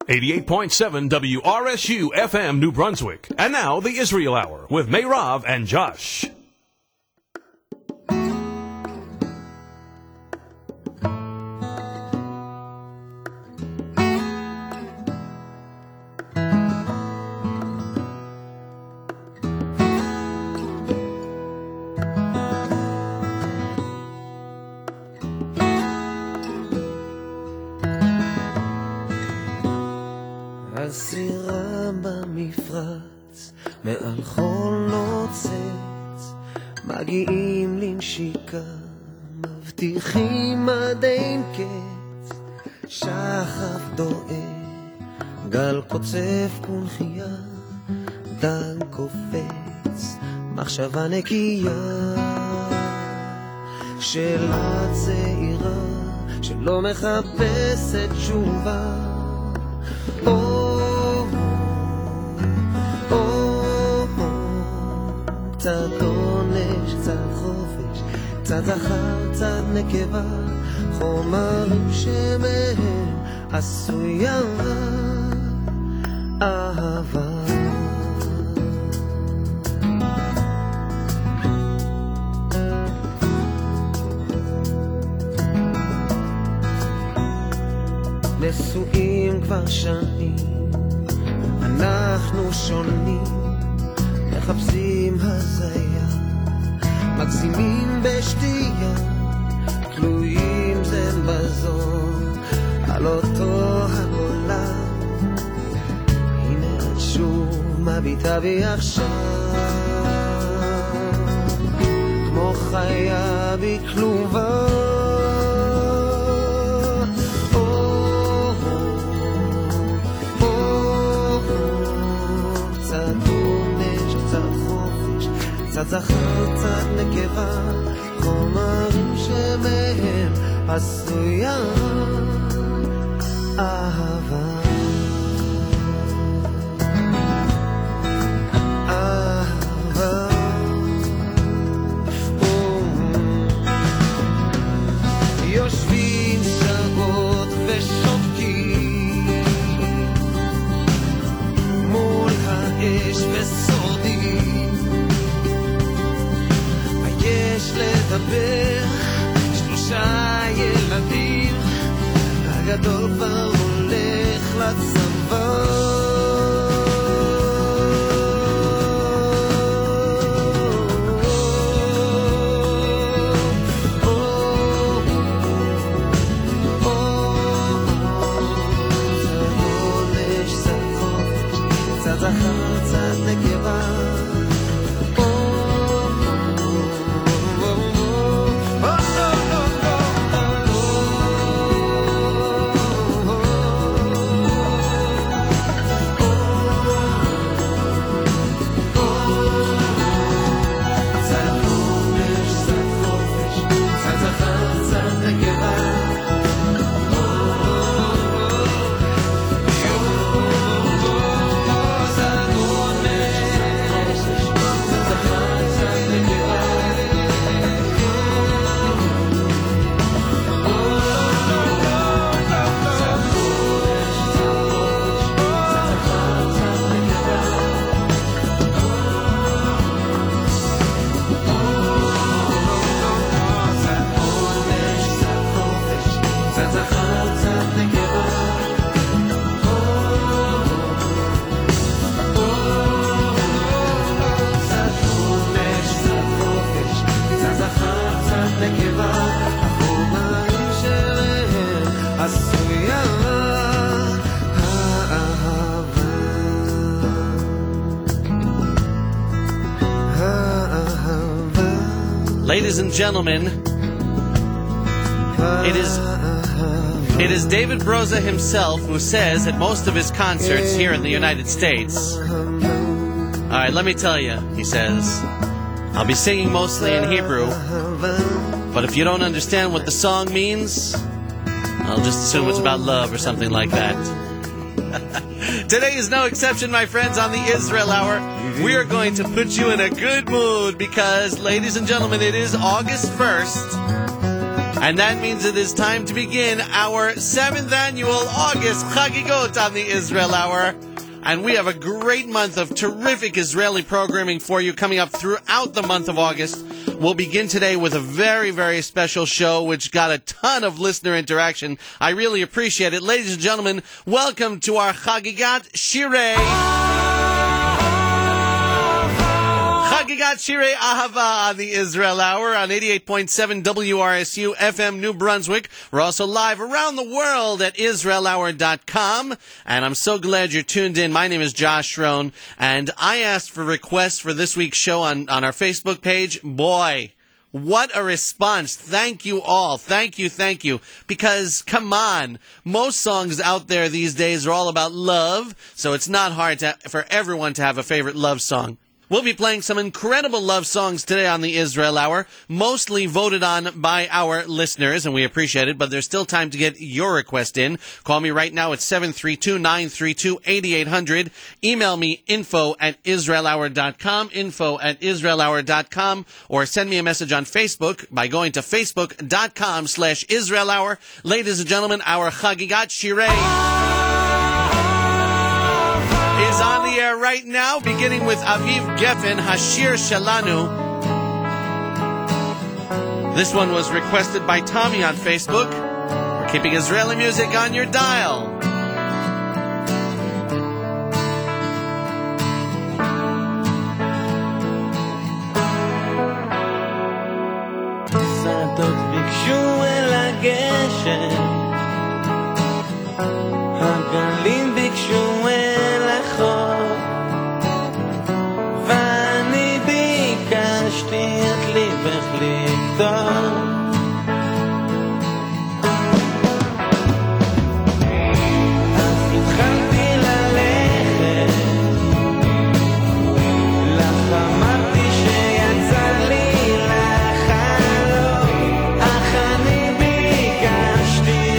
88.7 WRSU FM New Brunswick. And now the Israel Hour with Meirav and Josh. הסירה במפרץ, מעל חול נוצץ, מגיעים לנשיקה, מבטיחים עד אין קץ, שחף דואג, גל קוצף קונחייה, דן קופץ, מחשבה נקייה, שאלה צעירה, שלא מחפשת תשובה, קצת עונש, קצת חופש, קצת זכר, קצת נקבה, חומרים שמהם עשויה אהבה. נשואים כבר שנים, אנחנו שונים, מחפשים הזיה, מגזימים בשתייה, תלויים זה בזו, על אותו העולם. הנה את שוב מביטה בי עכשיו, כמו חיה בכלובה, קצת זכר, קצת נקבה, חומרים שמהם עשויה אהבה. אהבה. יושבים שעות ושותקים מול האש וסורדים, יש לדבר, 3 ילדים, הגדול כבר הולך לצבא, קצת זכר, קצת נקבה, Ladies and gentlemen, it is David Broza himself who says at most of his concerts here in the United States, all right, let me tell you, he says, I'll be singing mostly in Hebrew, but if you don't understand what the song means, I'll just assume it's about love or something like that. Today is no exception, my friends, on the Israel Hour. We are going to put you in a good mood because, ladies and gentlemen, it is August 1st. And that means it is time to begin our 7th annual August Chagigot on the Israel Hour. And we have a great month of terrific Israeli programming for you coming up throughout the month of August. We'll begin today with a very, very special show which got a ton of listener interaction. I really appreciate it. Ladies and gentlemen, welcome to our Chagigat Shirei. Chagigat Shirei Ahava on the Israel Hour on 88.7 WRSU FM New Brunswick. We're also live around the world at IsraelHour.com. And I'm so glad you're tuned in. My name is Josh Schroen, and I asked for requests for this week's show on our Facebook page. Boy, what a response. Thank you all. Thank you. Because, come on, most songs out there these days are all about love, so it's not hard for everyone to have a favorite love song. We'll be playing some incredible love songs today on the Israel Hour, mostly voted on by our listeners, and we appreciate it, but there's still time to get your request in. Call me right now at 732-932-8800. Email me info@israelhour.com, info@israelhour.com, or send me a message on Facebook by going to facebook.com/Israel Hour. Ladies and gentlemen, our Chagigat Shirei is on the air right now, beginning with Aviv Geffen, Hashir Shalanu. This one was requested by Tommy on Facebook. We're keeping Israeli music on your dial. שדות ביקשו אל הגשם, הגלים ביקשו אל החוף, ואני ביקשתי את ליבך לכתוב. אז התחלתי ללכת, לך אמרתי שיצא לי לחלום, אך אני ביקשתי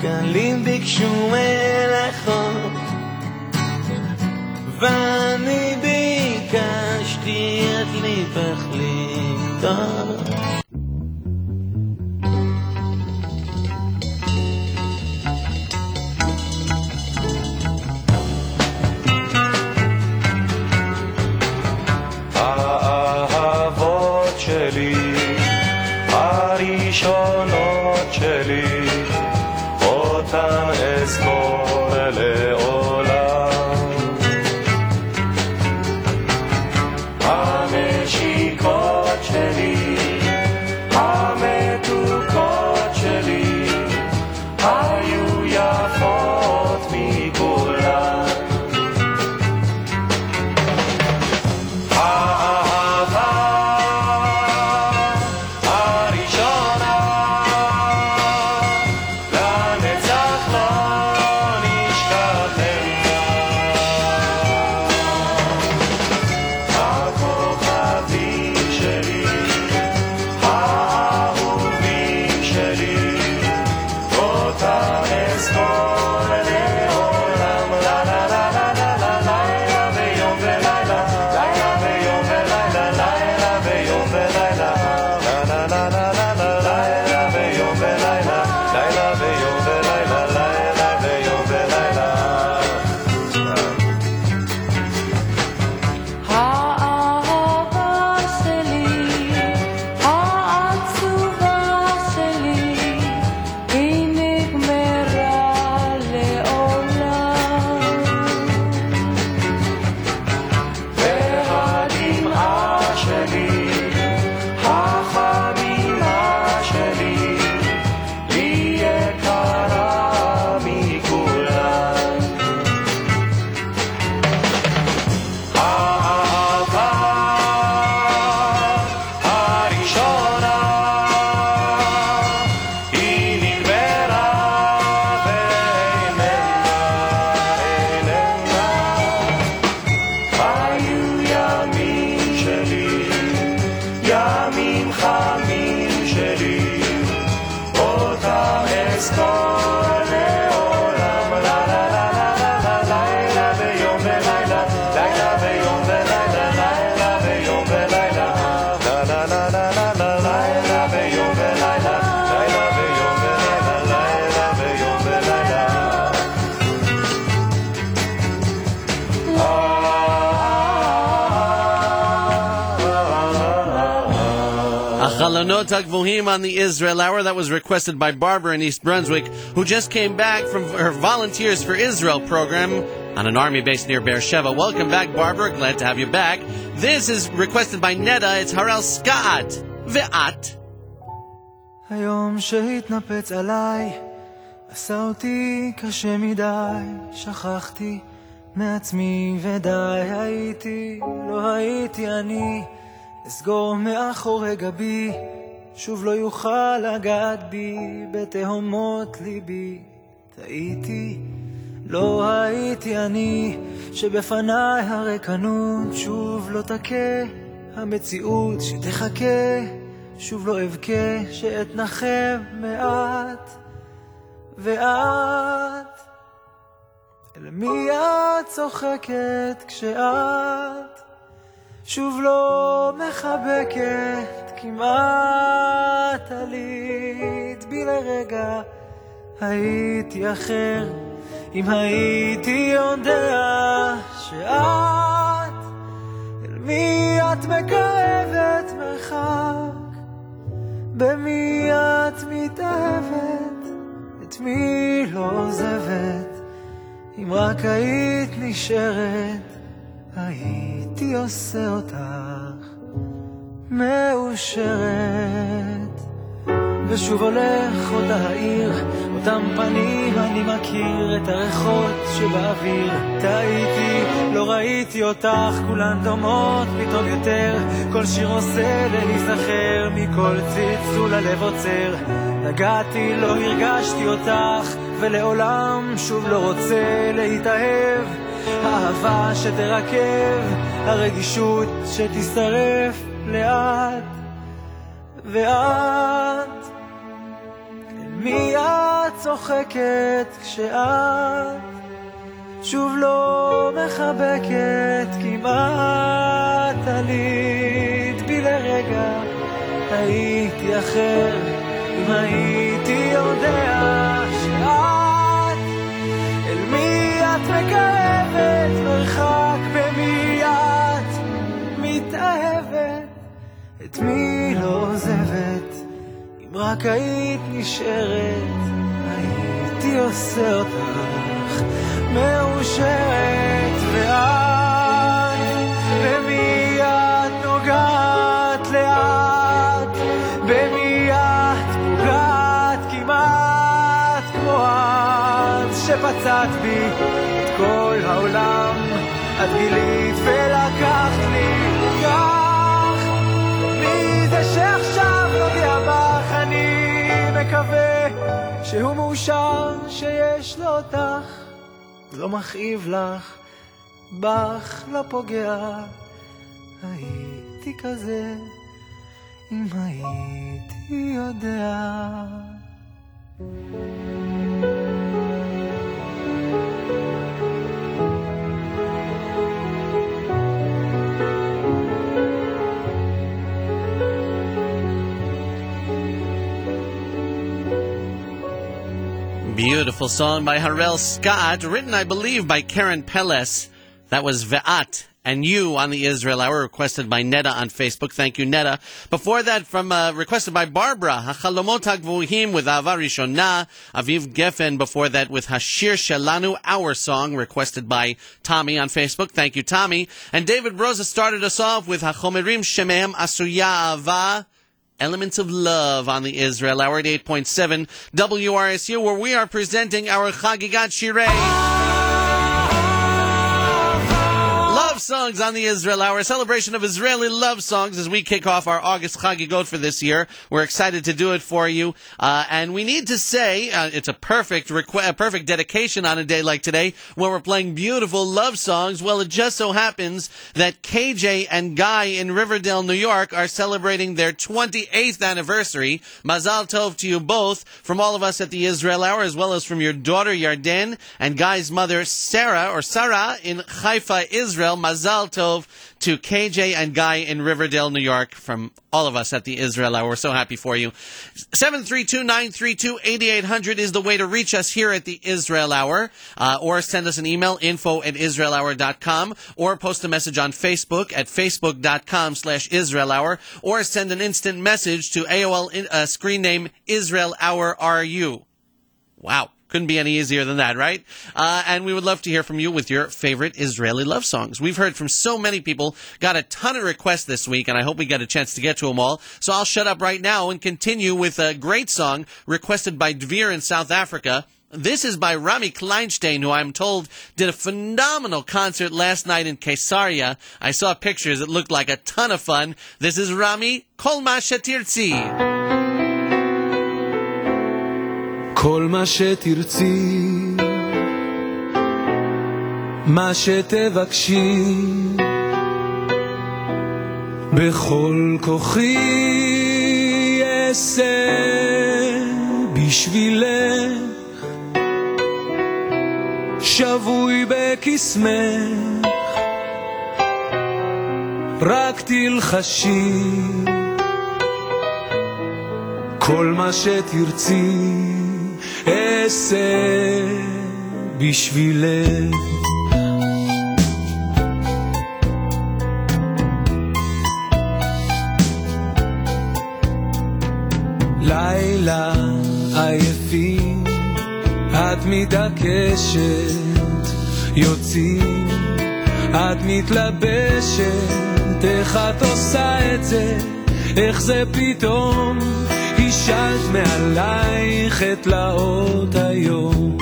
גלים ביקשו מלאכות ואני ביקשתי את ליבך לפתוח האהבות שלי הראשונות שלי אותן אזכור לעולם הנשיקות שלי המתוקות שלי היו יפות מכולן Chalonot HaGvuhim on the Israel Hour. That was requested by Barbara in East Brunswick, who just came back from her Volunteers for Israel program on an army base near Beersheba. Welcome back, Barbara. Glad to have you back. This is requested by Neda. It's Harel Scott. Ve'at. היום שהתנפץ עליי עשה אותי קשה מדי שכחתי מעצמי ודי לא הייתי אני אסגור מאחורי גבי שוב לא יוכל לגעת בי בתהומות ליבי טעיתי לא הייתי אני שבפניי הרקנות שוב לא תכה המציאות שתחכה שוב לא אבכה שאתנחם מעט ואת אל מי את צוחקת כשאת שוב לא מחבקת כמעט עלית בי לרגע הייתי אחר אם הייתי יודע שאת אל מי את מקרבת מרחק במי את מתאהבת את מי לא עוזבת אם רק היית נשארת הייתי עושה אותך מאושרת ושוב הולך אותה העיר אותם פנים אני מכיר את הריחות שבאוויר טעיתי לא ראיתי אותך כולן דומות פתאום יותר כל שיר עושה להיזכר מכל צלצול הלב עוצר נגעתי לא הרגשתי אותך ולעולם שוב לא רוצה להתאהב האהבה שתרכב הרגישות שתשרף לאט ואת מי את צוחקת כשאת שוב לא מחבקת כמעט עלית בי לרגע הייתי אחר אם הייתי יודע שאת אל מי את מקרבת מרחק במי את מתאהבת את מי לא עוזבת אם רק היית נשארת הייתי עושה אותך מאושרת ואת במי את נוגעת לאט במי את פוגעת כמעט כמו את שפצעת בי את כל העולם את גילית ולקחת לי כך מי זה שעכשיו נוגע בך אני מקווה שהוא מאושר שיש לו אותך לא מכאיב לך בך לא פוגע הייתי כזה אם הייתי יודע Beautiful song by Harel Scott, written, I believe, by Karen Peles. That was Ve'at and You on the Israel Hour, requested by Neda on Facebook. Thank you, Neda. Before that, requested by Barbara, HaChalomot HaGvuhim with Ahava Rishona, Aviv Geffen. Before that, with Hashir Shelanu, Our Song, requested by Tommy on Facebook. Thank you, Tommy. And David Broza started us off with HaChomerim Shemehem Asuya Ahava, Elements of Love on the Israel Hour at 8.7 WRSU, where we are presenting our Chagigat Shirei Love Songs on the Israel Hour, a celebration of Israeli love songs as we kick off our August Chagigot for this year. We're excited to do it for you. And we need to say, it's a perfect dedication on a day like today when we're playing beautiful love songs. Well, it just so happens that KJ and Guy in Riverdale, New York are celebrating their 28th anniversary. Mazal Tov to you both from all of us at the Israel Hour, as well as from your daughter Yarden and Guy's mother Sarah in Haifa, Israel. Mazal Tov to KJ and Guy in Riverdale, New York, from all of us at the Israel Hour. We're so happy for you. 732-932-8800 is the way to reach us here at the Israel Hour, or send us an email, info@israelhour.com, or post a message on Facebook at facebook.com/Israel Hour, or send an instant message to AOL screen name Israel Hour RU. Wow. Couldn't be any easier than that, right? And we would love to hear from you with your favorite Israeli love songs. We've heard from so many people, got a ton of requests this week, and I hope we get a chance to get to them all. So I'll shut up right now and continue with a great song requested by Dvir in South Africa. This is by Rami Kleinstein, who I'm told did a phenomenal concert last night in Caesarea. I saw pictures. It looked like a ton of fun. This is Rami, Kol Ma Shetirtzi. כל מה שתרצי, מה שתבקשי, בכל כוחי אעשה בשבילך, שבוי בקסמך, רק תלחשי, כל מה שתרצי, אעשה בשבילך. לילה עייפים, את מתעקשת, יוצאים, את מתלבשת, איך את עושה את זה, איך זה פתאום, השאלת מעלייך את לאות היום.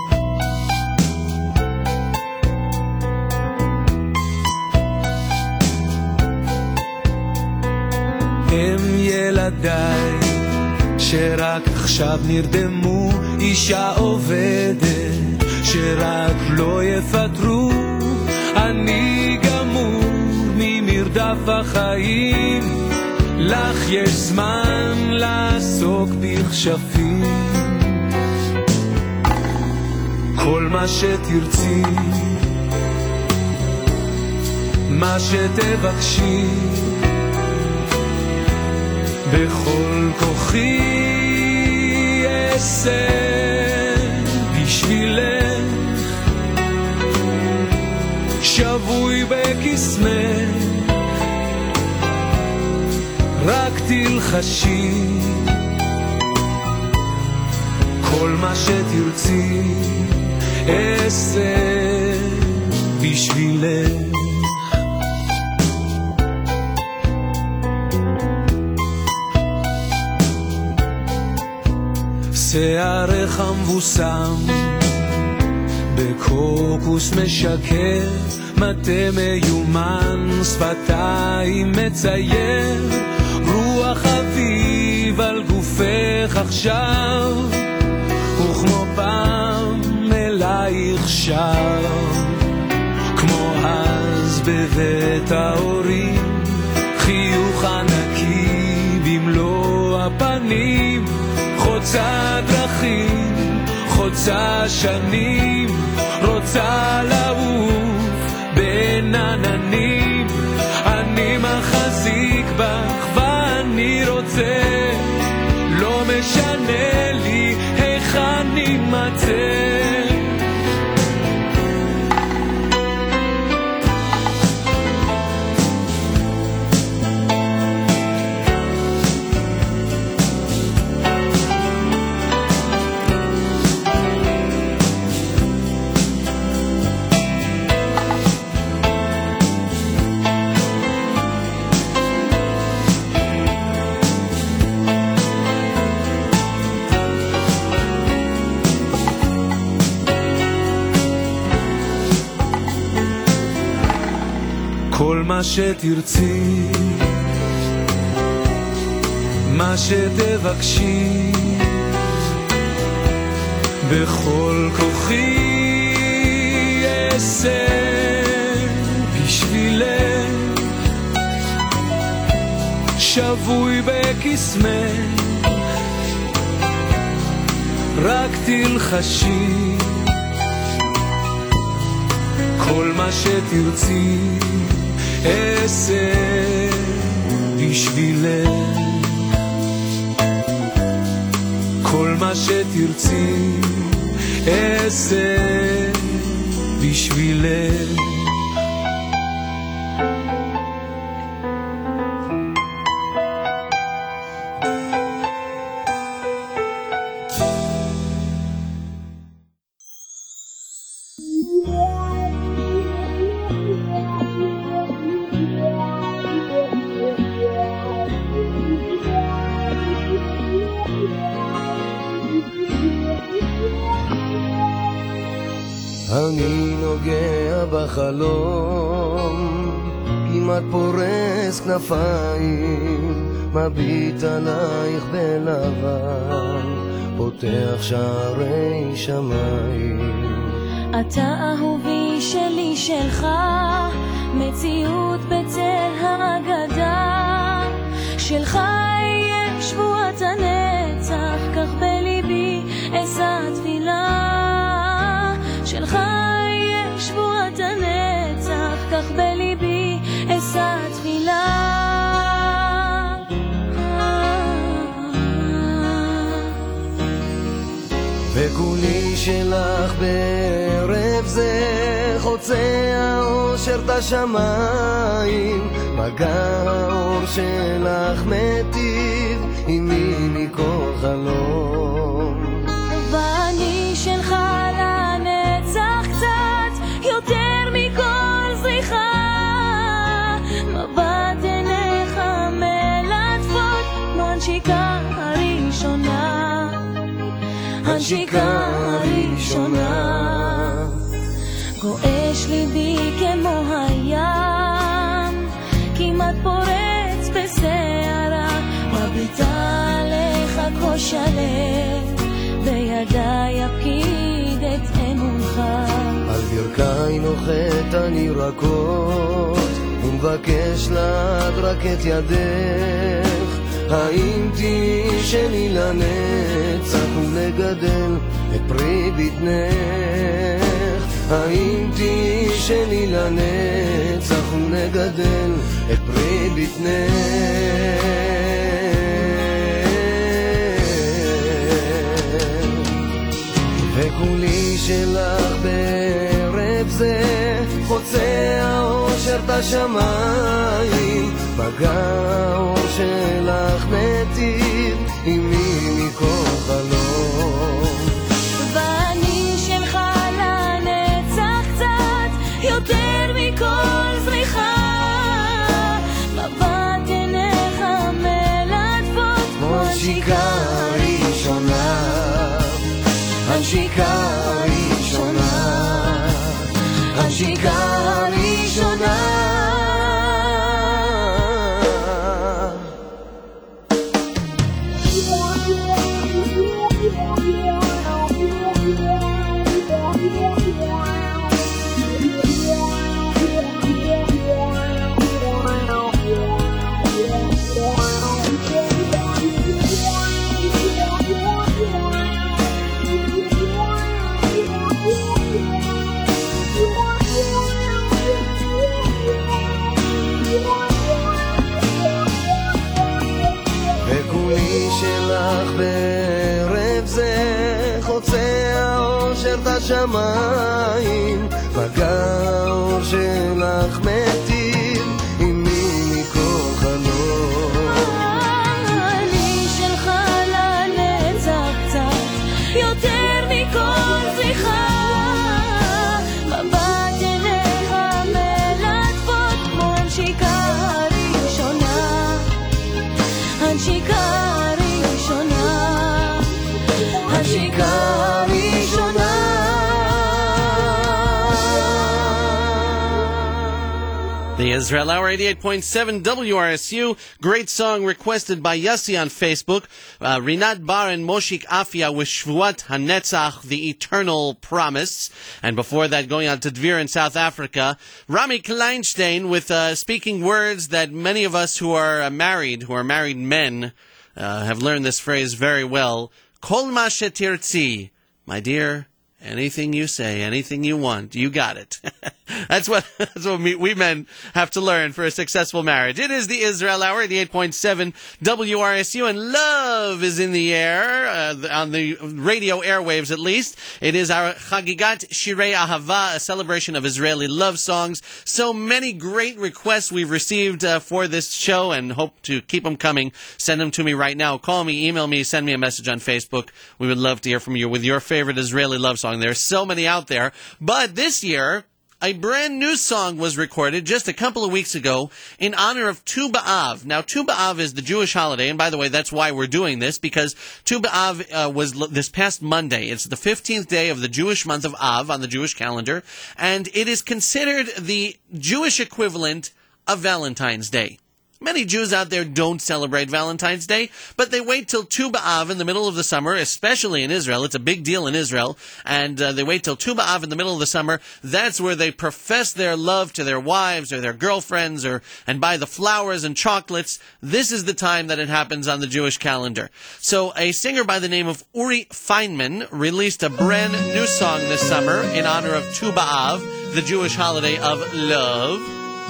הם ילדיי שרק עכשיו נרדמו, אישה עובדת שרק לא יפטרו, אני גמור ממרדף החיים, לך יש זמן לעסוק בכשפים, כל מה שתרצי, מה שתבקשי, בכל כוחי אעשה בשבילך, שבוי בקסמך, רק תלחשי, כל מה שתרצי אעשה בשבילך. שערך המבוסם בקוקוס משקר, מטה מיומן שפתיים מצייר, רוח אביב על גופך עכשיו, וכמו פעם אלייך שר, כמו אז בבית ההורים, חיוך ענקי במלוא הפנים, חוצה דרכים, חוצה שנים, רוצה לעוף בין עננים, אני מחזיק בך ואני רוצה, לא משנה לי איך אני מצא. כל מה שתרצי, מה שתבקשי, בכל כוחי אעשה בשבילך, שבוי בקסמך, רק תלחשי, כל מה שתרצי אעשה בשבילך, כל מה שתרצי אעשה בשבילך. אני נוגע בחלום, כמעט פורס כנפיים, מביט עלייך בלבן, פותח שערי שמיים. אתה אהובי שלי שלך, מציאות בצל האגדה, שלך יהיה שבועת הנצח, כך בליבי אשא תפילה, שלך יהיה שבועת הנצח, כך בליבי אשא תפילה. וכולי שלך בערב זה, חוצה האושר את השמיים, מגע האור שלך מטיב עמי מכל חלום. ואני שלך לנצח קצת יותר מכל זריחה, מבט עיניך מלטפות כמו הנשיקה הראשונה, הנשיקה הראשונה. גועש ליבי כמו הים, כמעט פורץ בסערה, מביטה עליך כה שלב, בידיי אפקיד את אמונך. על ברכי נוחת אני רכות, ומבקש לך רק את ידך, האם תשני לנצח ולגדל את פרי בטנך. האם תהי שלי לנצח ונגדל את פרי בטנך? וכולי שלך בערב זה חוצה האושר את השמיים, בגאור שלך מטיב עמי מכל חלום. ואני שלך לנצח קצת יותר מכל זריחה, מבט עיניך מלטפות כמו הנשיקה הראשונה, הנשיקה הראשונה, הנשיקה הראשונה. בערב זה חוצה האושר את השמיים, בגאור שלך מטיב עמי מכל חלום. אני שלך לנצח קצת יותר מכל זריחה, מבט עיניך מלטפות כמו הנשיקה הראשונה, הנשיקה The Israel Hour 88.7 WRSU. Great song requested by Yossi on Facebook. Rinat Bar and Moshik Afia with Shvuat HaNetzach, the Eternal Promise. And before that, going on to Dvir in South Africa. Rami Kleinstein with speaking words that many of us who are married men, have learned this phrase very well. Kol ma shetirtzi. My dear, anything you say, anything you want, you got it. That's what we men have to learn for a successful marriage. It is the Israel Hour, the 8.7 WRSU, and love is in the air, on the radio airwaves at least. It is our Chagigat Shirei Ahava, a celebration of Israeli love songs. So many great requests we've received for this show, and hope to keep them coming. Send them to me right now. Call me, email me, send me a message on Facebook. We would love to hear from you with your favorite Israeli love song. There are so many out there. But this year, a brand new song was recorded just a couple of weeks ago in honor of Tu B'Av. Now, Tu B'Av is the Jewish holiday, and by the way, that's why we're doing this, because Tu B'Av was this past Monday. It's the 15th day of the Jewish month of Av on the Jewish calendar, and it is considered the Jewish equivalent of Valentine's Day. Many Jews out there don't celebrate Valentine's Day, but they wait till Tu B'Av in the middle of the summer, especially in Israel. It's a big deal in Israel, and they wait till Tu B'Av in the middle of the summer. That's where they profess their love to their wives or their girlfriends, and buy the flowers and chocolates. This is the time that it happens on the Jewish calendar. So a singer by the name of Uri Feynman released a brand new song this summer in honor of Tu B'Av, the Jewish holiday of love.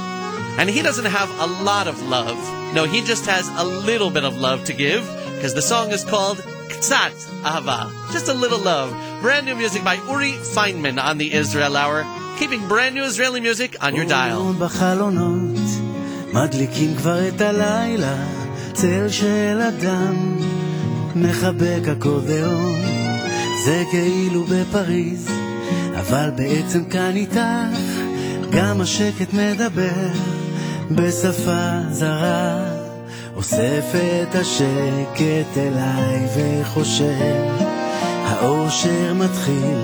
And he doesn't have a lot of love. No, he just has a little bit of love to give, because the song is called Ktsat Ahava. Just a little love. Brand new music by Uri Feynman on the Israel Hour. Keeping brand new Israeli music on your dial. מדליקים כבר את הלילה, צל של אדם, מחבק אקורדיאון, זה כאילו בפריז, אבל בעצם כאן איתך, גם השקט מדבר, בשפה זרה, אוסף את השקט אליי וחושב, האושר מתחיל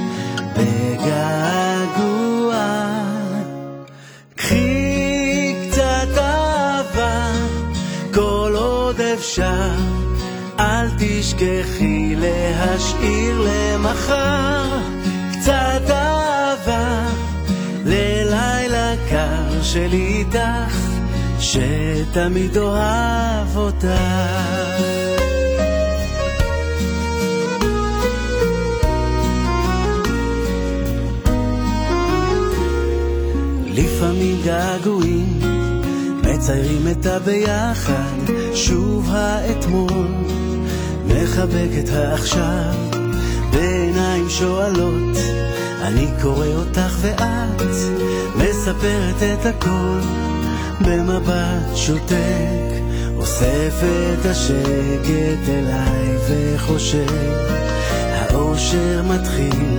בגעגוע, קחי קצת אהבה, כל עוד אפשר, אל תשכחי להשאיר למחר, קצת אהבה, ללילה קר שלי איתך, שתמיד אוהב אותך. שנים געגועים מציירים את הביחד, שוב האתמול מחבק את העכשיו בעיניים שואלות. אני קורא אותך ואת מספרת את הכל במבט שותק, אוסף את השקט אליי וחושב האושר מתחיל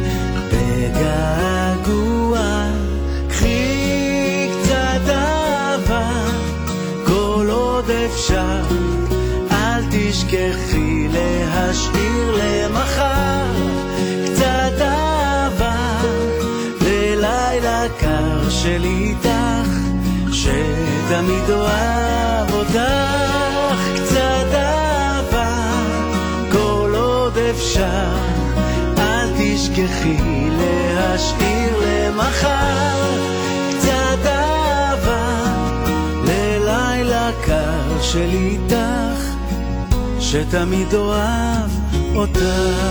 בגעגוע. קחי קצת אהבה כל עוד אפשר, אל תשכחי להשאיר למחר. קצת אהבה ללילה קר שלי איתך, שתמיד אוהב אותך. קצת אהבה כל עוד אפשר, אל תשכחי להשאיר למחר. קצת אהבה ללילה קר שלי איתך, שתמיד אוהב אותך.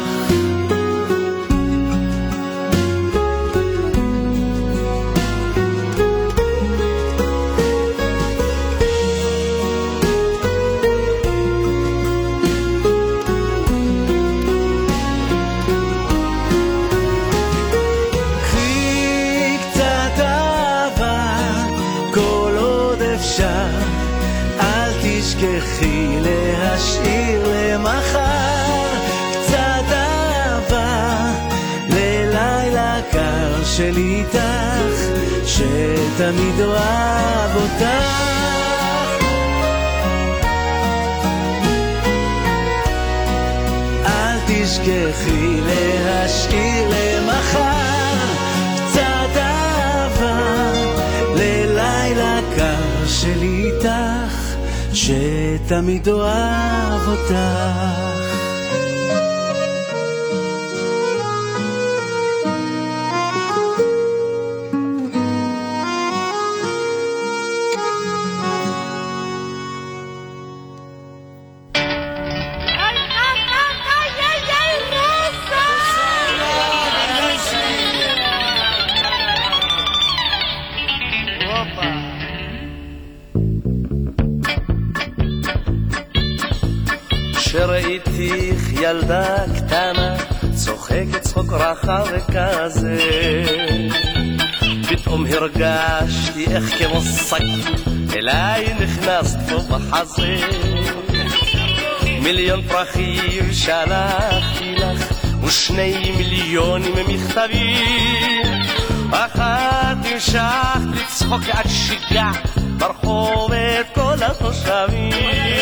תשכחי להשאיר למחר. קצת אהבה ללילה קר שלי איתך, שתמיד אוהב אותך. אל תשכחי להשאיר למחר. קצת אהבה ללילה קר שלי איתך, שתמיד אוהב אותך. שראיתיך ילדה קטנה צוחקת צחוק רחב וכזה, פתאום הרגשתי איך כמו שק אליי נכנסת פה בחזה. מיליון פרחים שלחתי לך ו2 מיליון מכתבים, אחת המשכת לצחוק עד שיגעת ברחוב את כל התושבים.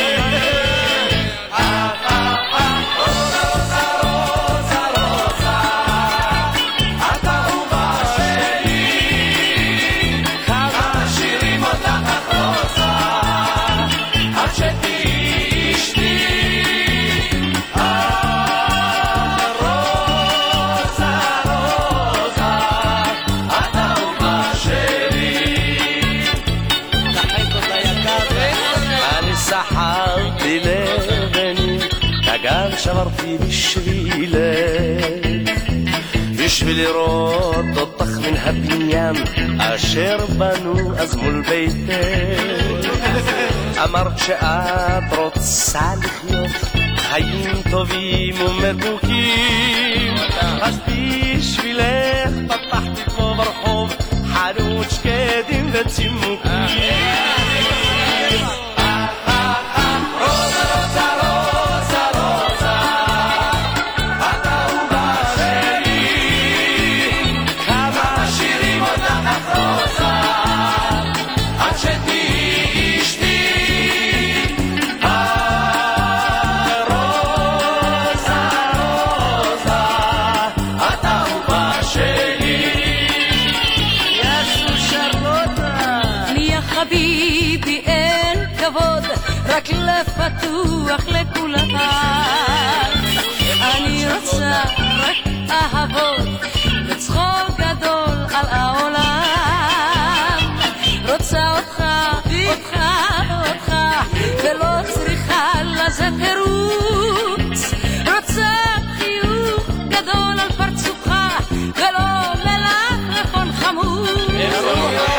שברתי בשבילך, בשביל לראות אותך מן הבניין אשר בנו אז מול ביתך. אמרת שאת רוצה לחיות חיים טובים ומתוקים, אז בשבילך פתחתי פה ברחוב חנות שקדים וצימוקים. רק לפתוח לכולם, אני רוצה רק אהבות וצחוק גדול על העולם. רוצה אותך, אותך, אותך, ולא צריכה לזה תירוץ. רוצה חיוך גדול על פרצופך ולא מלח לחון חמוץ.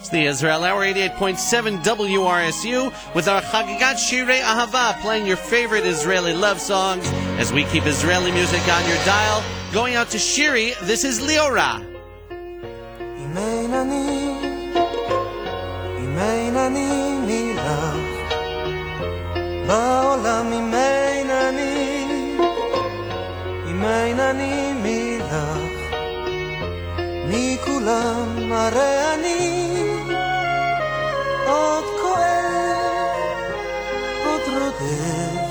It's the Israel Hour, 88.7 WRSU, with our Chagigat Shirei Ahava, playing your favorite Israeli love songs as we keep Israeli music on your dial. Going out to Shiri, this is Liora. אם אין אני מילך בעולם, אם אין אני מילך מכולם, הרי אני עוד כואב, עוד רודף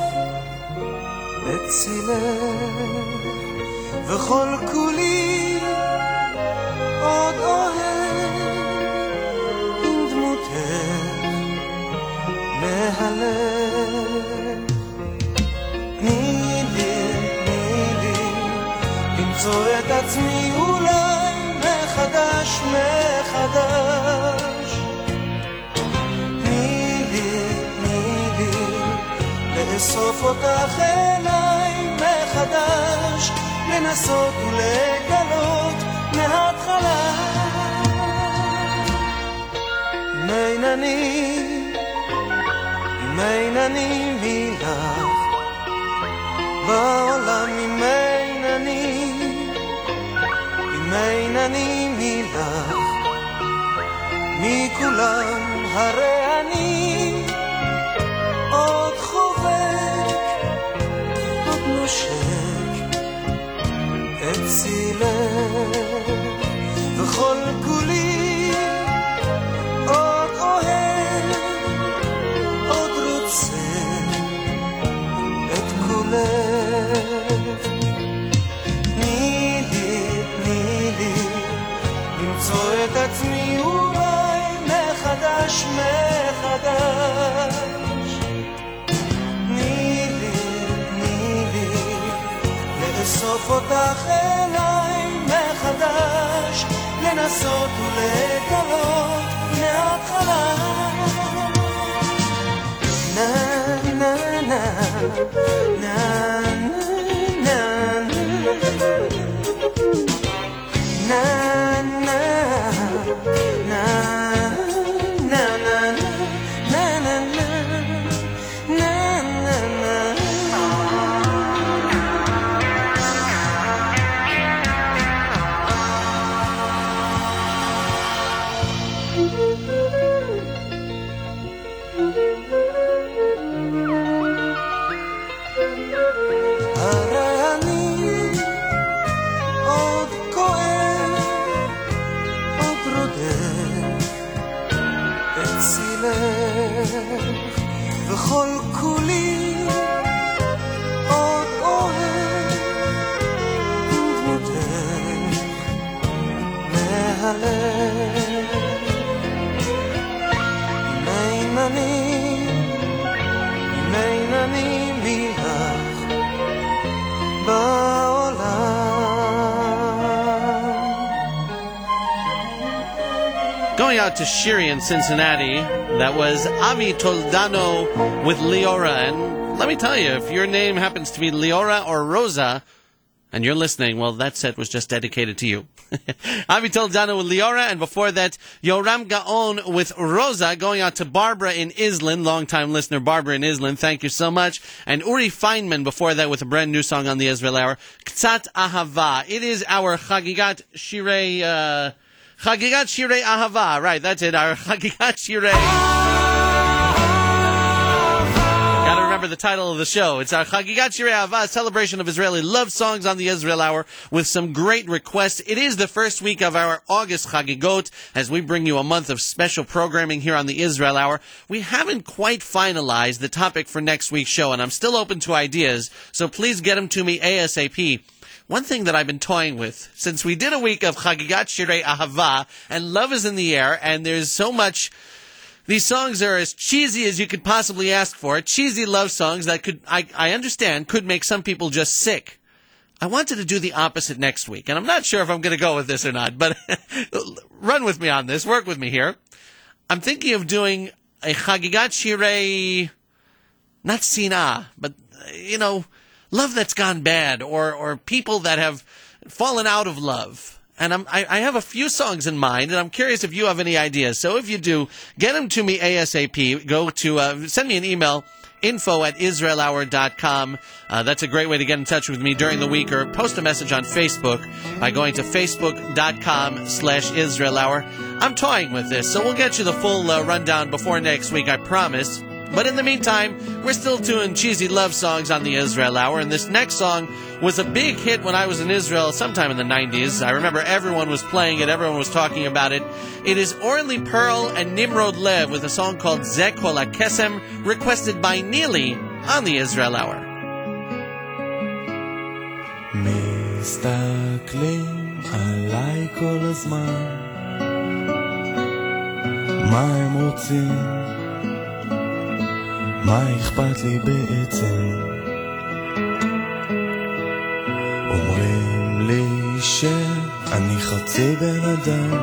בצילך, וכל כולי עוד אוהב עם דמותך מהלב. תני לי למצוא את עצמי אולי מחדש. תני לי לאסוף אותך אליי מחדש, לנסות ולגלות מההתחלה. אם אין אני מילך בעולם, אם אין אני מילך מכולם, הרי אני עוד חובק, עוד נושק את צילך, וכל כולי עוד אוהב, עוד רוצה את כולך. תני לי למצוא את עצמי אולי מחדש. תני לי לאסוף אותך אליי מחדש, לנסות ולגלות מההתחלה. נה נה נה נה וכל כולי עוד אוהב עם דמותך מהלב. אם אין אני מילך בעולם. Going out to Shiri in Cincinnati, that was Avi Toldano with Liora. And let me tell you, if your name happens to be Liora or Rosa, and you're listening, well, that set was just dedicated to you. Avi Toldano with Liora, and before that, Yoram Gaon with Rosa. Going out to Barbara in Islin, longtime listener Barbara in Islin, thank you so much. And Uri Feynman before that with a brand new song on the Israel Hour, Ktsat Ahava. It is our Chagigat Shirei Ahava. Right, that's it, our Chagigat Shirei. Gotta remember the title of the show. It's our Chagigat Shirei Ahava, a celebration of Israeli love songs on the Israel Hour with some great requests. It is the first week of our August Chagigot as we bring you a month of special programming here on the Israel Hour. We haven't quite finalized the topic for next week's show, and I'm still open to ideas, so please get them to me ASAP. One thing that I've been toying with, since we did a week of Chagigat Shirei Ahava, and love is in the air, and there's so much. These songs are as cheesy as you could possibly ask for. Cheesy love songs that I understand, could make some people just sick. I wanted to do the opposite next week, and I'm not sure if I'm going to go with this or not, but run with me on this. Work with me here. I'm thinking of doing a Chagigat Shirei, not Sinah, but, love that's gone bad, or people that have fallen out of love. and I have a few songs in mind, and I'm curious if you have any ideas. So if you do, get them to me ASAP. Go to, send me an email, info@israelhour.com. That's a great way to get in touch with me during the week, or post a message on Facebook by going to facebook.com/IsraelHour. I'm toying with this, so we'll get you the full rundown before next week, I promise. But in the meantime, we're still doing cheesy love songs on the Israel Hour, and this next song was a big hit when I was in Israel sometime in the 90s. I remember everyone was playing it, everyone was talking about it. It is Orly Pearl and Nimrod Lev with a song called Ze Kol HaKesem, requested by Neely on the Israel Hour. מסתכלים עליי כל הזמן, מה הם רוצים? מה אכפת לי בעצם? אומרים לי שאני חצי בן אדם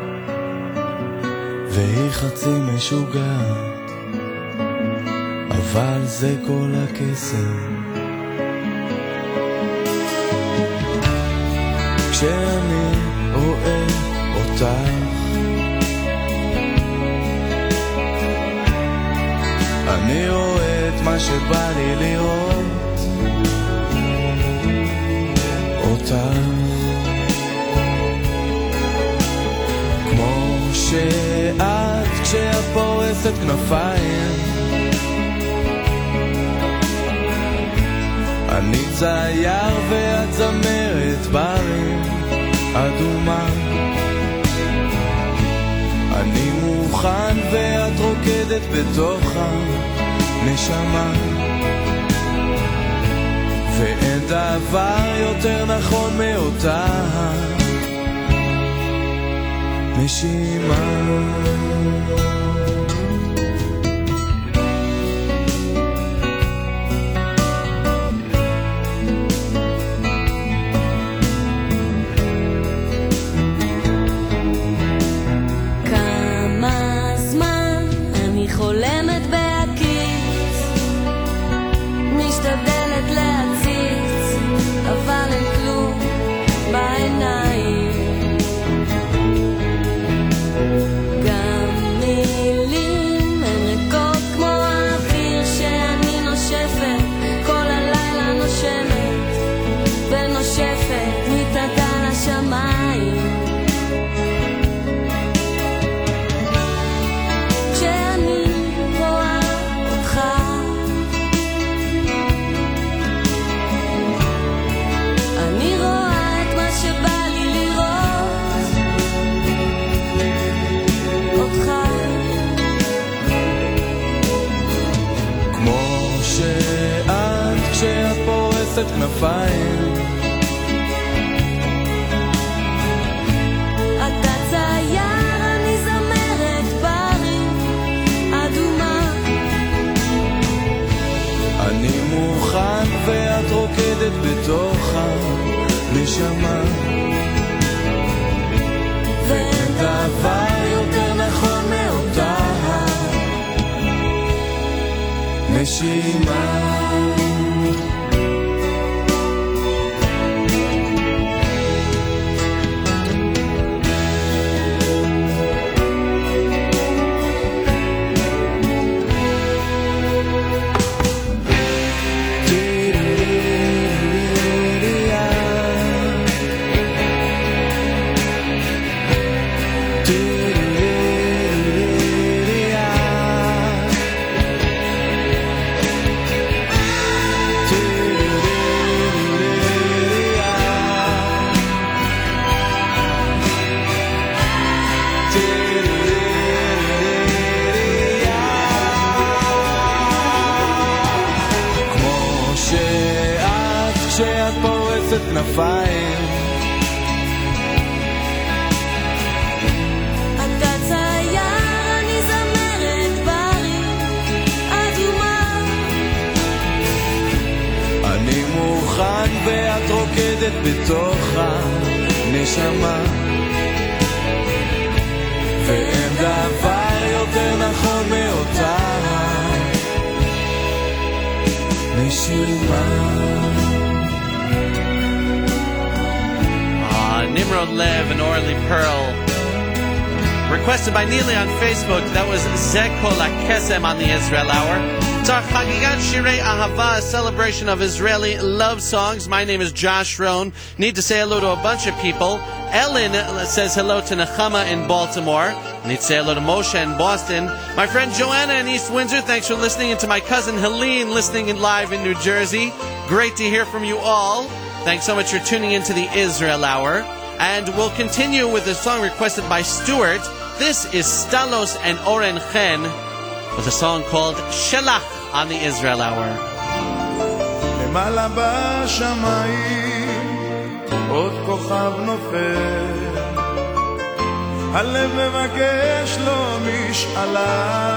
והיא חצי משוגעת, אבל זה כל הקסם. כשאני רואה אותך אני רואה את מה שבא לי לראות אותך, כמו שאת כשאת פורסת כנפיים, אני צייר ואת זמרת ברים אדומה, אני מוכן ואת רוקדת בתוך הנשמה, ואין דבר יותר נכון מאותה נשימה. חולמת בהקיץ, משתדלת להציץ, אבל אין כלום בעיניים. גם מילים הן ריקות כמו האוויר שאני נושפת, כל הלילה נושמת ונושפת מתחת לשמיים. כשאת פורסת כנפיים, אתה צייר, אני זמרת ברים אדומה, אני מוכן ואת רוקדת בתוך הנשמה, ואין דבר יותר נכון מאותה נשימה. כנפיים, אתה צייר, אני זמרת ברים אדומה, אני מוכן ואת רוקדת בתוך הנשמה, ואין דבר יותר נכון מאותה נשימה. Nimrod Lev and Orly Pearl. Requested by Neely on Facebook. That was Zeko La Kesem on the Israel Hour. It's our Chagigat Shirei Ahava, a celebration of Israeli love songs. My name is Josh Rohn. Need to say hello to a bunch of people. Ellen says hello to Nechama in Baltimore. Need to say hello to Moshe in Boston. My friend Joanna in East Windsor, thanks for listening. And to my cousin Helene, listening in live in New Jersey. Great to hear from you all. Thanks so much for tuning into the Israel Hour. And we'll continue with a song requested by Stuart. This is Stalos and Oren Chen with a song called Shelach on the Israel Hour. למעלה בשמיים עוד כוכב נופל, הלב מבקש לו משאלה,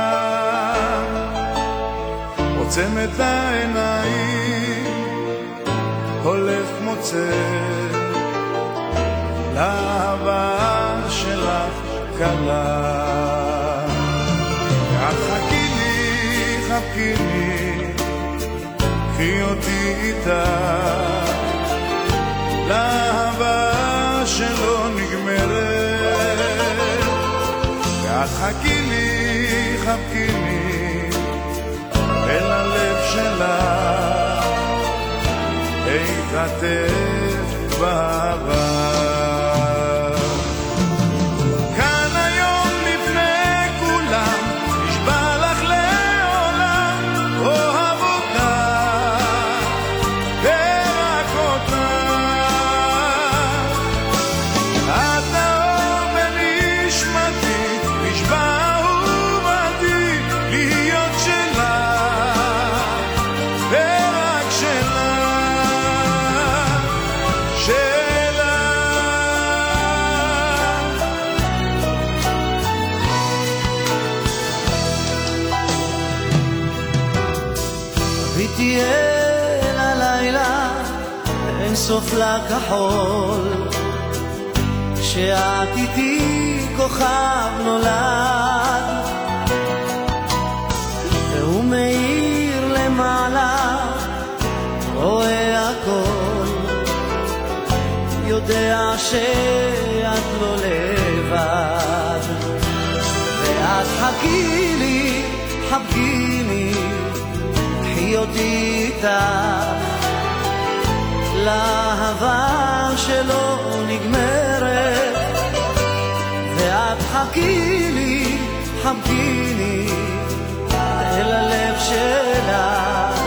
עוצם את העיניים, הולך מוצא לאהבה שלך קלה. את חכי לי, חכי לי, קחי אותי איתך לאהבה שלא נגמרת. את חכי לי, חכי לי, אל הלב שלך ייכתב באהבה. סוף לכחול שאת איתי כוכב נולד והוא מאיר למעלה רואה הכל יודע שאת לא לבד ואת חכי לי חבקיני קחי אותי איתך לאהבה שלא נגמרת ואת חכי לי, חבקיני אל הלב שלך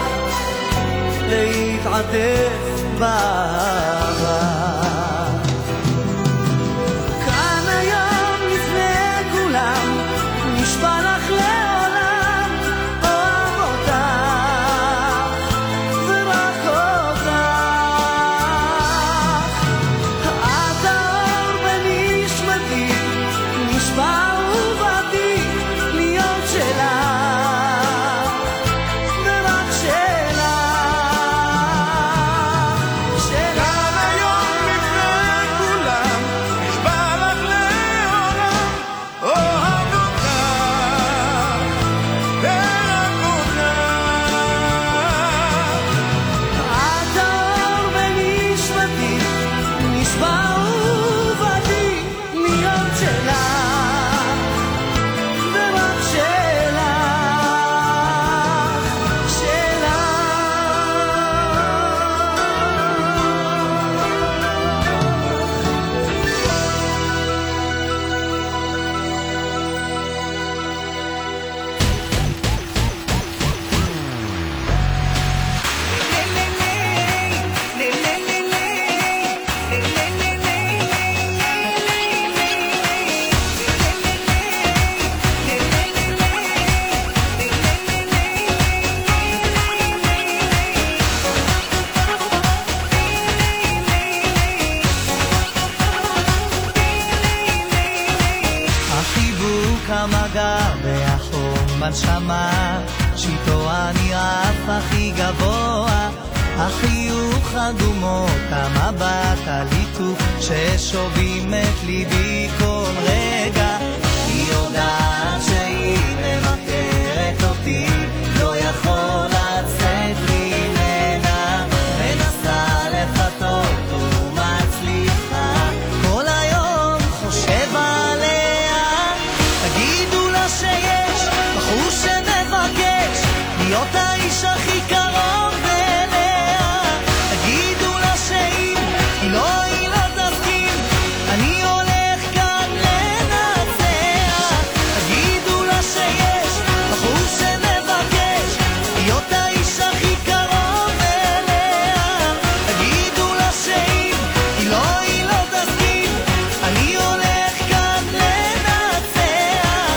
להתעטף באהבה. כאן היום לפני כולם נשבע לך לעולם אוהב אותך ורק אותך. בנשמה שיתו אני רף הכי גבוה החיוך הדומות המבט הליטוף ששובים את ליבי כל רגע היא יודעת שהיא מבקרת אותי לא יכול לצאת ממנה מנסה לפתות ומצליחה להיות האיש הכי קרוב אליה. תגידו לה שאם היא לא תסכים, אני הולך כאן לנצח. תגידו לה שיש בחור שמבקש להיות האיש הכי קרוב אליה. תגידו לה שאם היא לא תסכים, אני הולך כאן לנצח.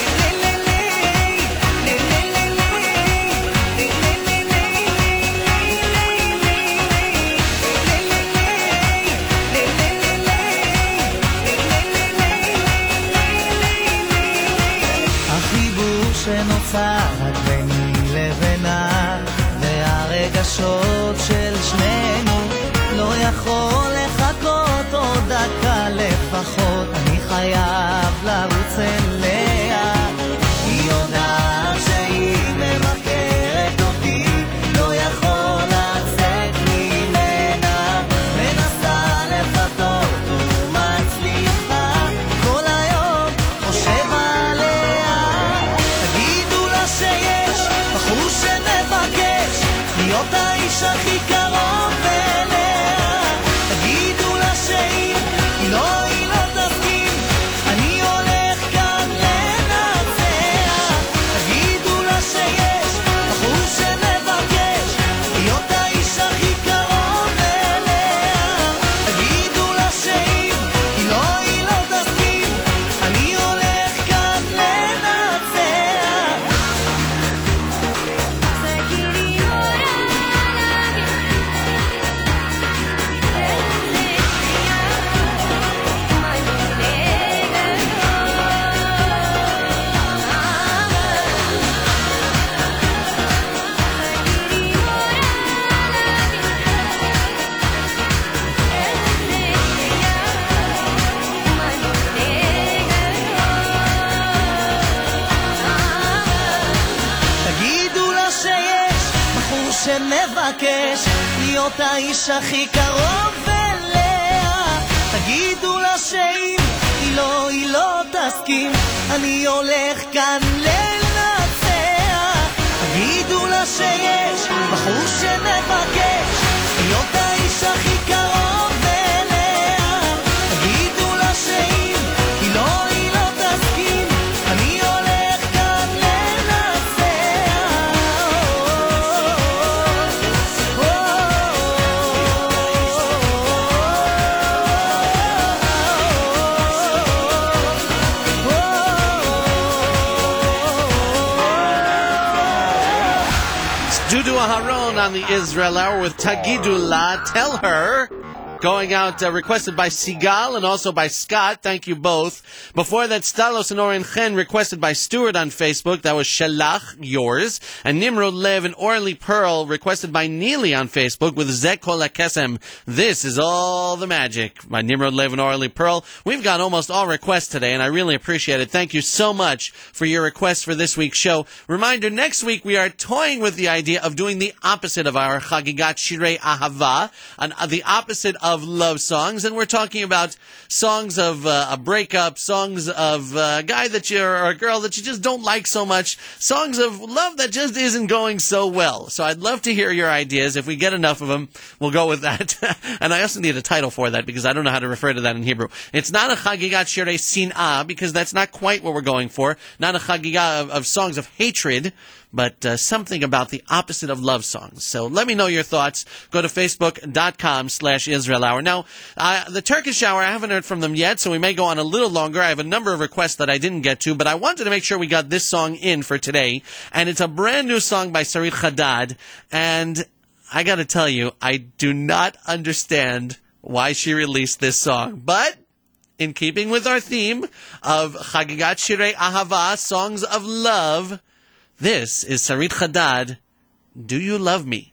החיבור שנוצר רק ביני לבינה והרגשות של שנינו לא יכול לחכות עוד דקה לפחות. אני חייב לרוץ אליה. היא יודעת שהיא ממכרת אותי, לא יכול לצאת ממנה. מנסה לפתות ומצליחה, כל היום חושב עליה. תגידו לה שיש בחור שמבקש להיות האיש הכי קרוב אליה. תגידו לה שאם היא לא תסכים, אני הולך כאן לנצח. תגידו לה שיש בחור שמבקש להיות האיש הכי קרוב אליה. תגידו לה שאם היא לא תסכים, אני הולך כאן לנצח. תגידו לה שיש בחור שמבקש להיות האיש הכי קרוב אליה. תגידו לה שאם היא לא תסכים, אני הולך כאן לנצח. תגידו לה שיש בחור שמבקש להיות האיש הכי קרוב אליה. תגידו לה שאם היא לא תסכים, אני הולך כאן לנצח. Dudu Aharon on the Israel Hour with Tagidula. Tell her. Going out requested by Sigal and also by Scott. Thank you both. Before that, Stalos and Oren Chen requested by Stuart on Facebook. That was Shalach, yours. And Nimrod Lev and Orly Pearl requested by Neely on Facebook with Zekol Kesem. This is all the magic by Nimrod Lev and Orly Pearl. We've got almost all requests today, and I really appreciate it. Thank you so much for your requests for this week's show. Reminder, next week we are toying with the idea of doing the opposite of our Chagigat Shirei Ahava, the opposite of love songs, and we're talking about songs of a breakup, songs of a guy that you're, or a girl that you just don't like so much, songs of love that just isn't going so well. So I'd love to hear your ideas. If we get enough of them, we'll go with that. And I also need a title for that because I don't know how to refer to that in Hebrew. It's not a Chagigat Shirei Sin'ah because that's not quite what we're going for. Not a Chagigat of songs of hatred, but something about the opposite of love songs. So let me know your thoughts. Go to facebook.com/Israel Hour. Now, the Turkish Hour, I haven't heard from them yet, so we may go on a little longer. I have a number of requests that I didn't get to, but I wanted to make sure we got this song in for today. And it's a brand new song by Sarit Haddad. And I got to tell you, I do not understand why she released this song. But in keeping with our theme of Chagigat Shirei Ahava, songs of love, this is Sarit Haddad, Do You Love Me?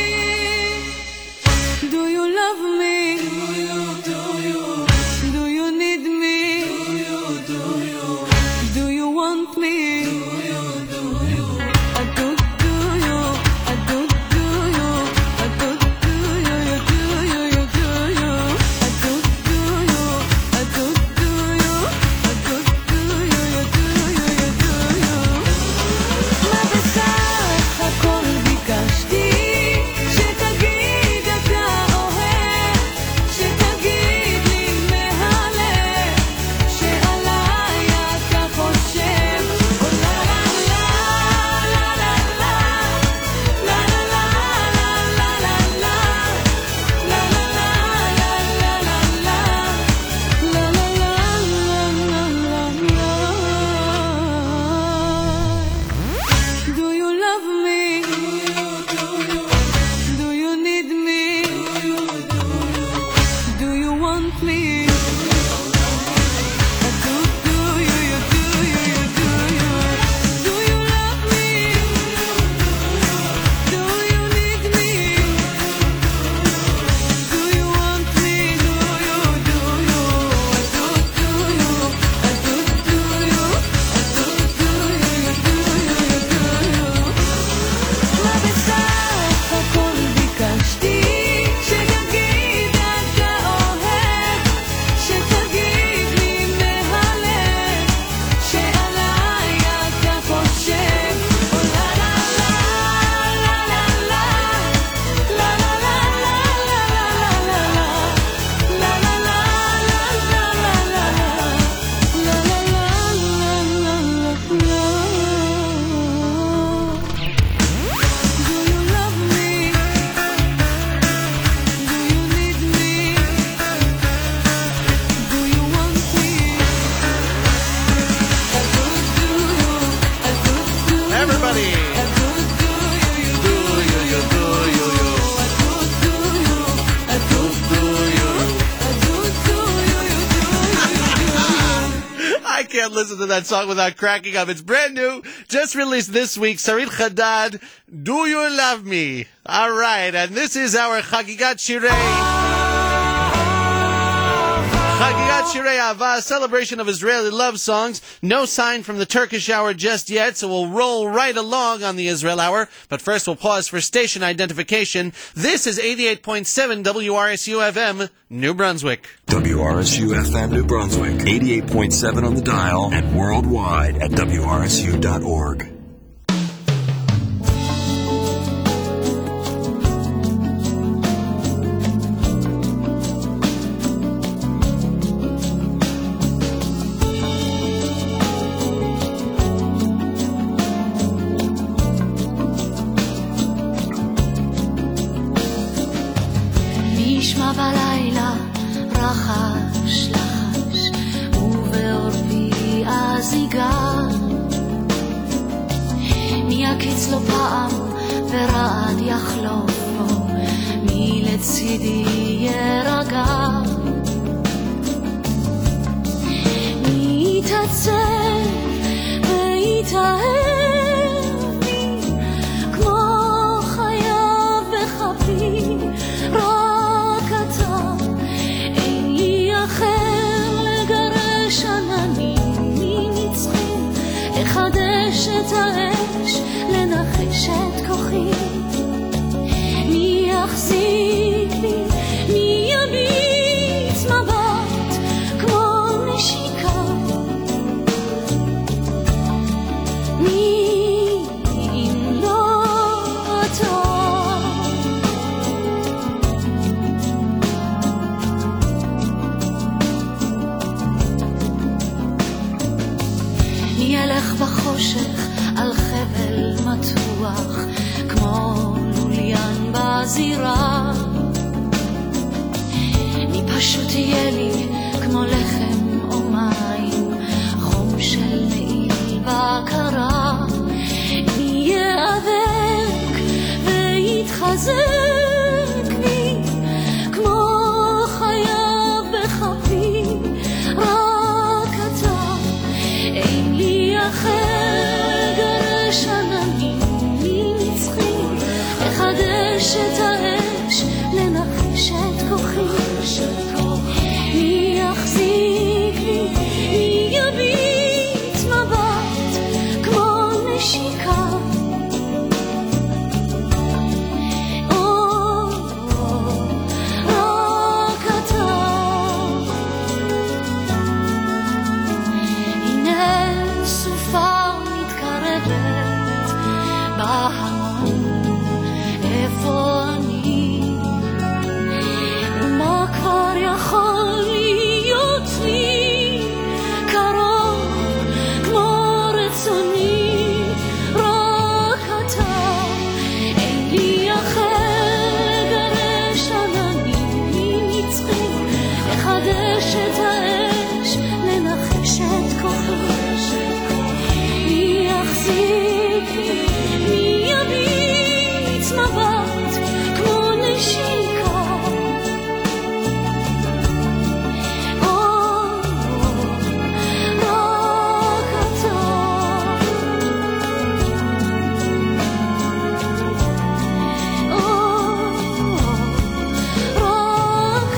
Do you love me? Do you can't listen to that song without cracking up. It's brand new, just released this week. Sarit Haddad, Do You Love Me? All right, and this is our Chagigat Shirei. Chagigat Shirei Ahava, a celebration of Israeli love songs. No sign from the Turkish hour just yet, so we'll roll right along on the Israel hour. But first we'll pause for station identification. This is 88.7 WRSU FM, New Brunswick. WRSU FM New Brunswick, 88.7 on the dial and worldwide at WRSU.org. בלילה רחש לחש ובעורפי הזיגה מי יקיץ לו פעם ורעד יחלוף לו מי לצידי ירגע מי יתעצב ויתאהב בי כמו חייו וחפי לחדש את האש, לנחש את כוחי מי יחזיק בי, מי יביט מבט כמו נשיקה מי אם לא אתה מי ילך בחושך על חבל מתוח כמו לוליין בזירה מי פשוט יהיה לי כמו לחם או מים חום של נעיל בקרה מי יאבק ויתחזק בי כמו חייו בחפי רק אתה אין לי אחר גרש עננים נצחים לחדש את האש לנחש את כוחי מי יחזיק לי מי יביט מבט כמו נשיקה רק אתה הנה סופה מתקרבת בהמון איפה אני ומה כבר יכול להיות לי קרוב כמו רצוני רק אתה אין לי אחר גרש עננים נצחים לחדש את האש לנחש את כוחי מי יחזיק לי מי יביט מבט כמו נשיקה רק אתה רק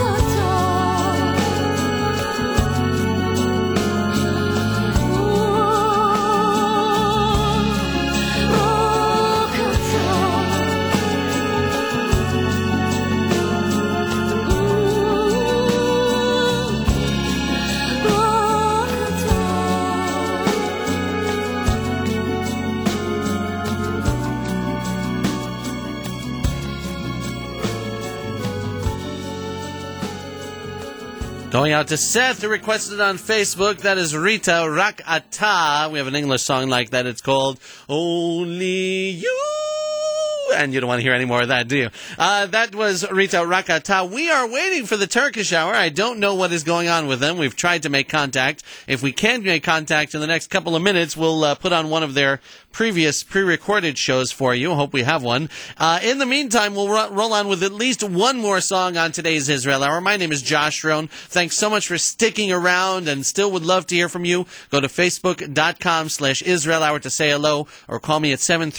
Going out to Seth, who requested it on Facebook. That is Rita Rak Ata. We have an English song like that. It's called Only You. And you don't want to hear any more of that, do you? That was Rita Rakata. We are waiting for the Turkish hour. I don't know what is going on with them. We've tried to make contact. If we can't make contact in the next couple of minutes, we'll put on one of their previous pre-recorded shows for you. Hope we have one. In the meantime, we'll roll on with at least one more song on today's Israel Hour. My name is Josh Rohn. Thanks so much for sticking around, and still would love to hear from you. Go to facebook.com/Israel Hour to say hello, or call me at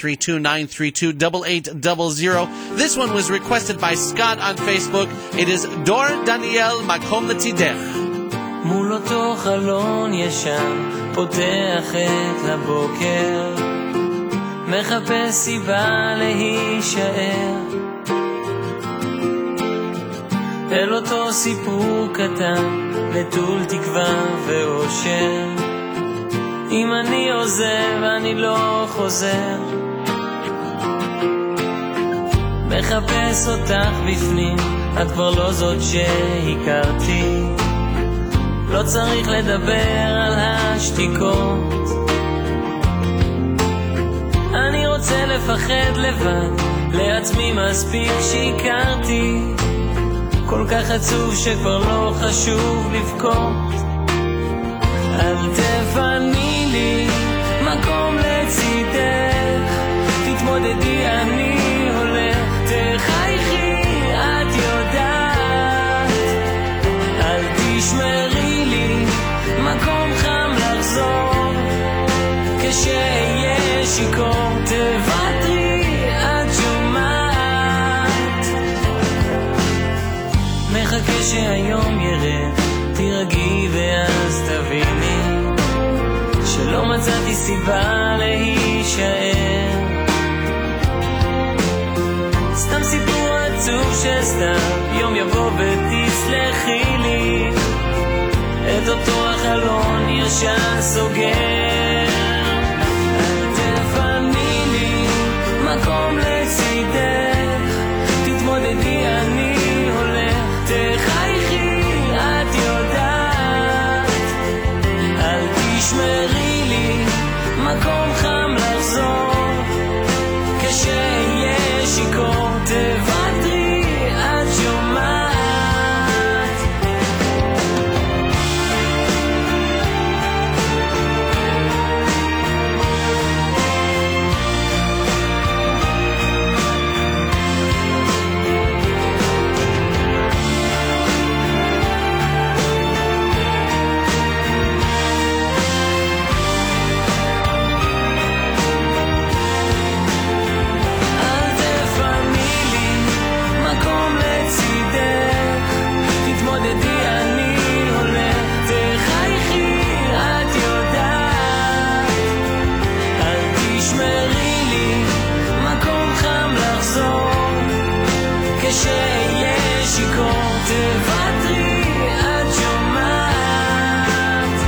732-932-8800. This one was requested by Scott on Facebook. It is Dor Daniel, Makom Letzidech. מול אותו חלון ישן, פותח את הבוקר, מחפש סיבה להישאר, אל אותו סיפור קטן, נטול תקווה ואושר. אם אני עוזב, אני לא חוזר, מחפש אותך בפנים, את כבר לא זאת שהכרתי, לא צריך לדבר על השתיקות, אני רוצה לפחד לבד, לעצמי מספיק שהכרתי, כל כך עצוב שכבר לא חשוב לבכות. אל תפני לי מקום לצידך, תתמודדי אני הולך, תחייכי את יודעת, אל תשמרי לי מקום חם לחזור, כשיהיה שיקור תוותרי את שומעת, מחכה שהיום ירד, תירגעי ואז תביני שלא מצאתי סיבה להישאר, סתם סיפור עצוב שסתם יום יבוא ותסלחי לי, את אותו החלון ישן סוגר. אל תפני לי מקום לצידך, תתמודדי אני הולך, תחייכי את יודעת, אל תשמרי לי מקום חם לחזור, כשיהיה שיקור תוותרי את שומעת. כשיהיה שיקור תוותרי את שומעת,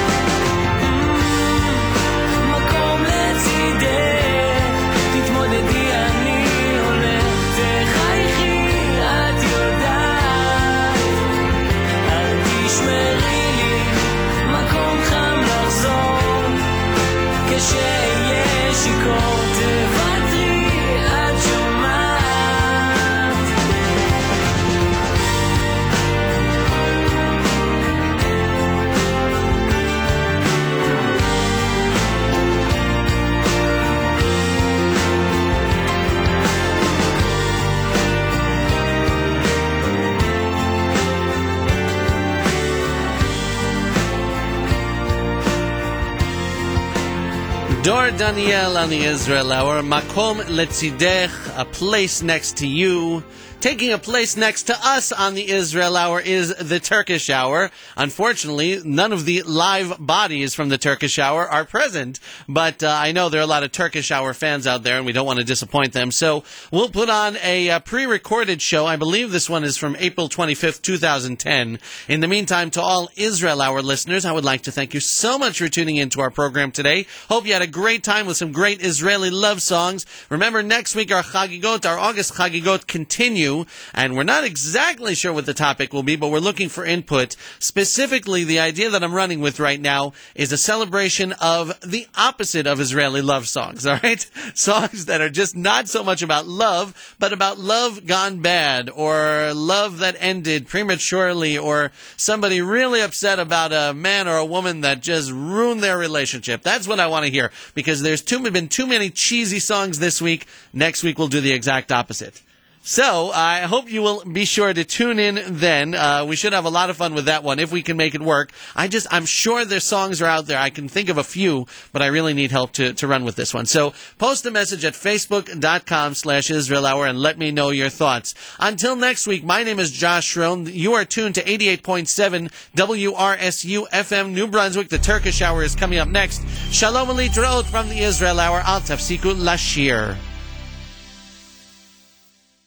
מקום לצידך, תתמודדי אני הולך, תחייכי את יודעת, אל תשמרי לי מקום חם לחזור, כשיהיה שיקור תוותרי את שומעת. Dor Daniel on the Israel Hour. Makom Letzidech, a place next to you. Taking a place next to us on the Israel Hour is the Turkish Hour. Unfortunately, none of the live bodies from the Turkish Hour are present, but I know there are a lot of Turkish Hour fans out there, and we don't want to disappoint them. So we'll put on a pre-recorded show. I believe this one is from April 25th, 2010. In the meantime, to all Israel Hour listeners, I would like to thank you so much for tuning into our program today. Hope you had a great time with some great Israeli love songs. Remember, next week our Chag Chagigot, our August Chagigot, continue, and we're not exactly sure what the topic will be, but we're looking for input. Specifically, the idea that I'm running with right now is a celebration of the opposite of Israeli love songs, all right? Songs that are just not so much about love, but about love gone bad, or love that ended prematurely, or somebody really upset about a man or a woman that just ruined their relationship. That's what I want to hear, because there's been too many cheesy songs this week. Next week we'll do the exact opposite. So, I hope you will be sure to tune in then. We should have a lot of fun with that one, if we can make it work. I'm sure their songs are out there. I can think of a few, but I really need help to run with this one. So, post a message at facebook.com/Israel Hour and let me know your thoughts. Until next week, my name is Josh Schroen. You are tuned to 88.7 WRSU FM New Brunswick. The Turkish Hour is coming up next. Shalom Alitraot from the Israel Hour. Al Tafsiku Lashir.